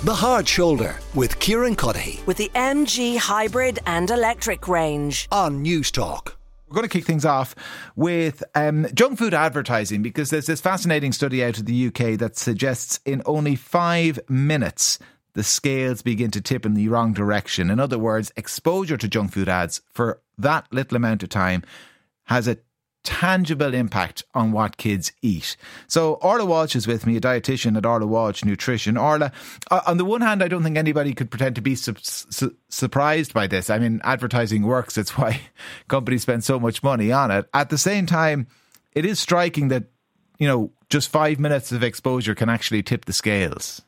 The Hard Shoulder with Kieran Cuddihy with the MG hybrid and electric range on News Talk. We're going to kick things off with junk food advertising, because there's this fascinating study out of the UK that suggests in only 5 minutes the scales begin to tip in the wrong direction. In other words, exposure to junk food ads for that little amount of time has a tangible impact on what kids eat. So Orla Walsh is with me, a dietitian at Orla Walsh Nutrition. Orla, on the one hand, I don't think anybody could pretend to be surprised by this. I mean, advertising works. It's why companies spend so much money on it. At the same time, it is striking that, you know, just 5 minutes of exposure can actually tip the scales.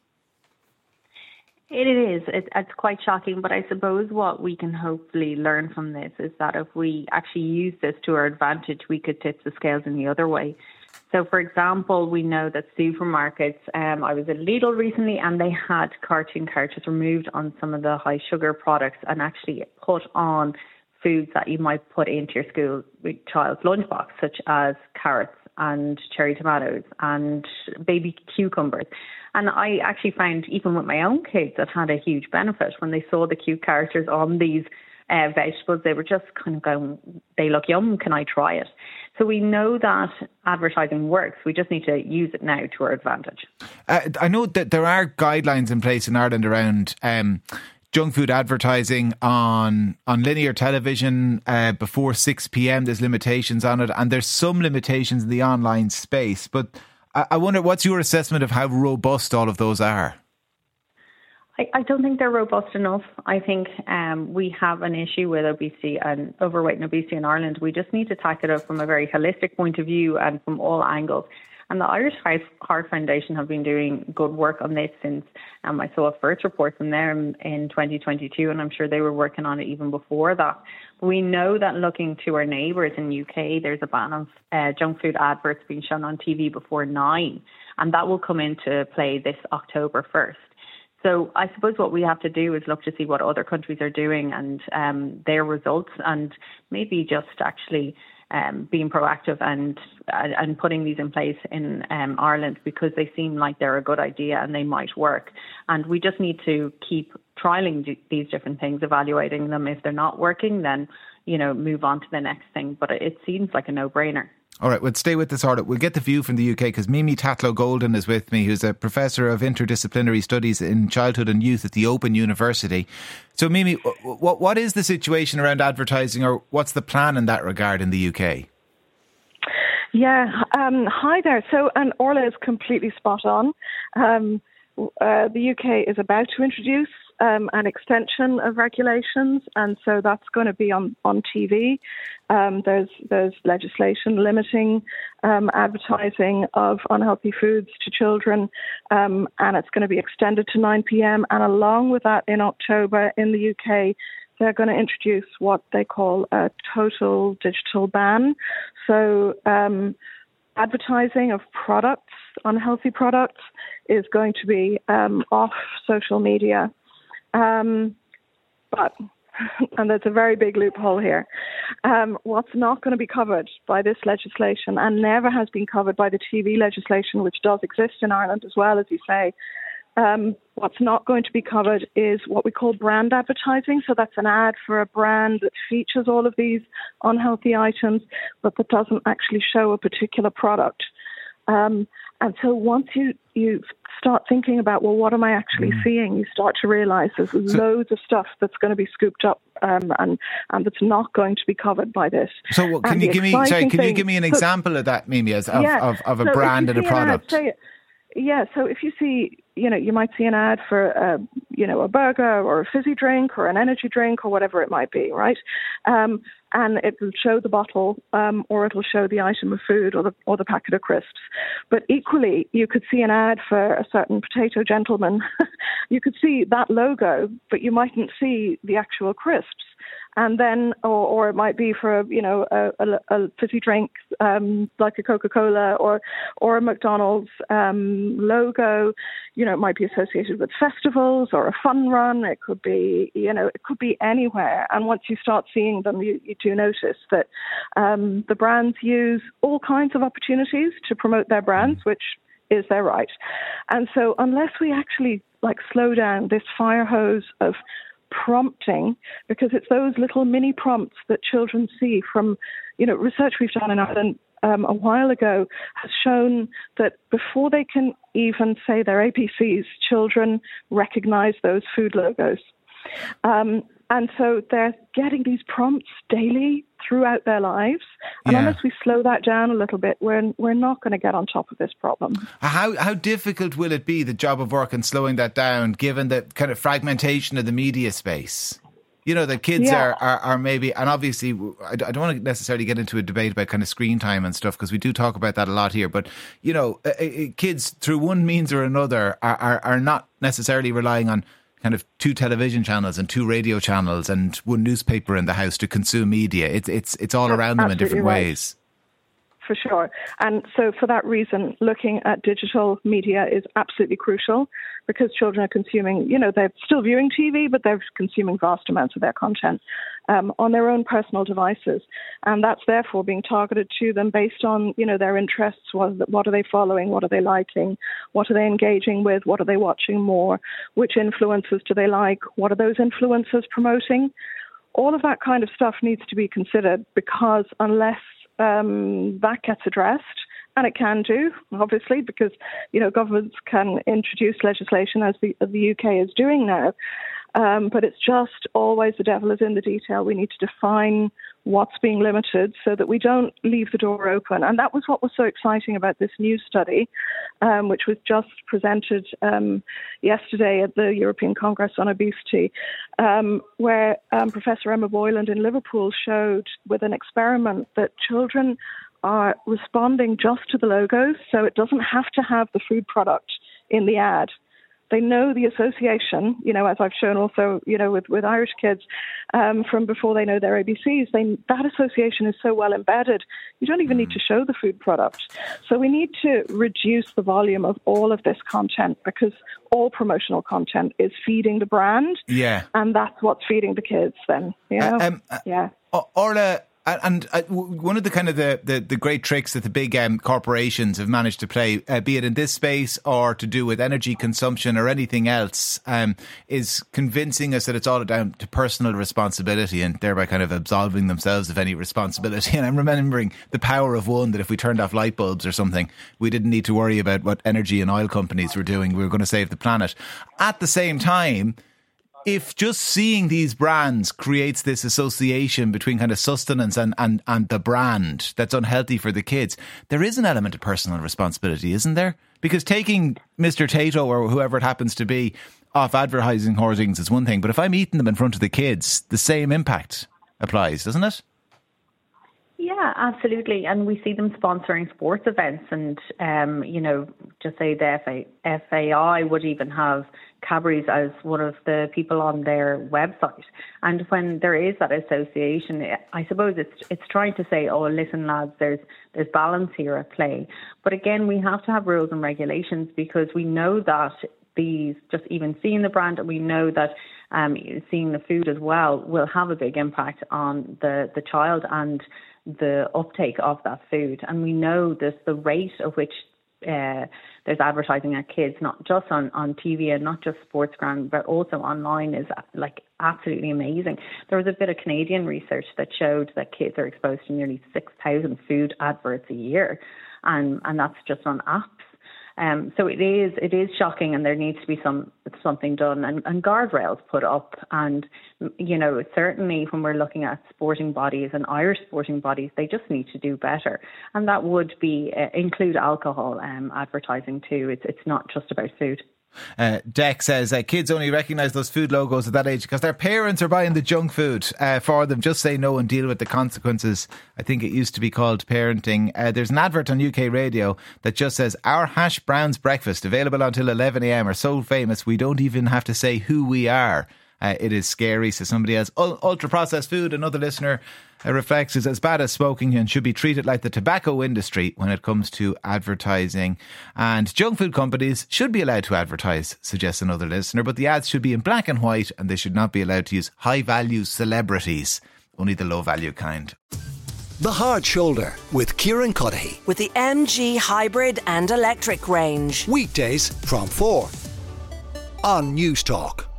It is. It's quite shocking, but I suppose what we can hopefully learn from this is that if we actually use this to our advantage, we could tip the scales in the other way. So, for example, we know that supermarkets, I was at Lidl recently and they had cartoon characters removed on some of the high sugar products and actually put on foods that you might put into your school child's lunchbox, such as carrots and cherry tomatoes and baby cucumbers. And I actually found, even with my own kids, it had a huge benefit. When they saw the cute characters on these vegetables, they were just kind of going, they look yum, can I try it? So we know that advertising works. We just need to use it now to our advantage. I know that there are guidelines in place in Ireland around junk food advertising on linear television before 6 p.m. There's limitations on it, and there's some limitations in the online space. But I wonder, what's your assessment of how robust all of those are? I don't think they're robust enough. I think we have an issue with obesity and overweight and obesity in Ireland. We just need to tackle it from a very holistic point of view and from all angles. And the Irish Heart Foundation have been doing good work on this since I saw a first report from them in 2022, and I'm sure they were working on it even before that. But we know that looking to our neighbours in the UK, there's a ban of junk food adverts being shown on TV before 9, and that will come into play this October 1st. So I suppose what we have to do is look to see what other countries are doing and their results, and maybe just actually being proactive and putting these in place in Ireland, because they seem like they're a good idea and they might work. And we just need to keep trialling these different things, evaluating them. If they're not working, then, you know, move on to the next thing. But it seems like a no-brainer. All right, well, stay with us, Orla. We'll get the view from the UK because Mimi Tatlow-Golden is with me, who's a Professor of Interdisciplinary Studies in Childhood and Youth at the Open University. So, Mimi, what is the situation around advertising, or what's the plan in that regard in the UK? Yeah, hi there. So, and Orla is completely spot on. The UK is about to introduce an extension of regulations, and so that's going to be on TV. There's legislation limiting advertising of unhealthy foods to children, and it's going to be extended to 9 p.m. And along with that, in October in the UK, they're going to introduce what they call a total digital ban. So advertising of products, unhealthy products, is going to be off social media. But, and there's a very big loophole here, what's not going to be covered by this legislation, and never has been covered by the TV legislation, which does exist in Ireland as well, as you say, what's not going to be covered is what we call brand advertising. So that's an ad for a brand that features all of these unhealthy items, but that doesn't actually show a particular product. And so once you start thinking about, well, what am I actually seeing? You start to realise there's loads of stuff that's going to be scooped up and that's not going to be covered by this. So can you give me an example of that, Mimi, of a brand and a product? So if you see, you might see an ad for, a burger or a fizzy drink or an energy drink or whatever it might be, right? And it will show the bottle or it will show the item of food or the packet of crisps. But equally, you could see an ad for a certain potato gentleman. You could see that logo, but you mightn't see the actual crisps. And then, or it might be for a fizzy drink like a Coca-Cola or a McDonald's logo. It might be associated with festivals or a fun run. It could be, it could be anywhere. And once you start seeing them, you do notice that the brands use all kinds of opportunities to promote their brands, which is their right. And so unless we actually slow down this fire hose of prompting, because it's those little mini prompts that children see from, research we've done in Ireland a while ago has shown that before they can even say their ABCs, children recognize those food logos. And so they're getting these prompts daily throughout their lives. And unless we slow that down a little bit, we're not going to get on top of this problem. How difficult will it be, the job of work, in slowing that down, given the kind of fragmentation of the media space? The kids are maybe, and obviously I don't want to necessarily get into a debate about kind of screen time and stuff, because we do talk about that a lot here, but, kids through one means or another are not necessarily relying on kind of 2 television channels and 2 radio channels and 1 newspaper in the house to consume media. It's all around them in different ways. For sure. And so for that reason, looking at digital media is absolutely crucial, because children are consuming, they're still viewing TV, but they're consuming vast amounts of their content on their own personal devices. And that's therefore being targeted to them based on, their interests. What are they following? What are they liking? What are they engaging with? What are they watching more? Which influencers do they like? What are those influencers promoting? All of that kind of stuff needs to be considered, because unless that gets addressed, and it can do, obviously, because governments can introduce legislation as the UK is doing now. But it's just always the devil is in the detail. We need to define what's being limited so that we don't leave the door open. And that was what was so exciting about this new study, which was just presented yesterday at the European Congress on Obesity, where Professor Emma Boyland in Liverpool showed with an experiment that children are responding just to the logos, so it doesn't have to have the food product in the ad. They know the association, as I've shown also, with Irish kids from before they know their ABCs. That association is so well embedded, you don't even need to show the food product. So we need to reduce the volume of all of this content, because all promotional content is feeding the brand. Yeah. And that's what's feeding the kids then. Orla, and one of the kind of the great tricks that the big corporations have managed to play, be it in this space or to do with energy consumption or anything else, is convincing us that it's all down to personal responsibility, and thereby kind of absolving themselves of any responsibility. And I'm remembering the power of one, that if we turned off light bulbs or something, we didn't need to worry about what energy and oil companies were doing. We were going to save the planet. At the same time, if just seeing these brands creates this association between kind of sustenance and the brand that's unhealthy for the kids, there is an element of personal responsibility, isn't there? Because taking Mr. Tato or whoever it happens to be off advertising hoardings is one thing, but if I'm eating them in front of the kids, the same impact applies, doesn't it? Yeah, absolutely. And we see them sponsoring sports events, and, just say the FAI would even have Cadbury's as one of the people on their website. And when there is that association, I suppose it's trying to say, oh, listen, lads, there's balance here at play. But again, we have to have rules and regulations, because we know that these, just even seeing the brand, and we know that seeing the food as well will have a big impact on the child and the uptake of that food. And we know this, the rate of which there's advertising at kids, not just on TV and not just Sportsground, but also online, is absolutely amazing. There was a bit of Canadian research that showed that kids are exposed to nearly 6,000 food adverts a year, and that's just on apps. So it is shocking, and there needs to be something done and guardrails put up. And certainly when we're looking at sporting bodies and Irish sporting bodies, they just need to do better, and that would be include alcohol advertising too. It's not just about food. Deck says kids only recognise those food logos at that age because their parents are buying the junk food for them. Just say no and deal with the consequences. I think it used to be called parenting. There's an advert on UK radio that just says, our hash browns breakfast available until 11 a.m. are so famous we don't even have to say who we are. It is scary. So somebody else, ultra processed food, another listener reflects, is as bad as smoking and should be treated like the tobacco industry when it comes to advertising. And junk food companies should be allowed to advertise, suggests another listener, but the ads should be in black and white, and they should not be allowed to use high value celebrities, only the low value kind. The Hard Shoulder with Kieran Cuddihy. With the MG hybrid and electric range. Weekdays from 4. on News Talk.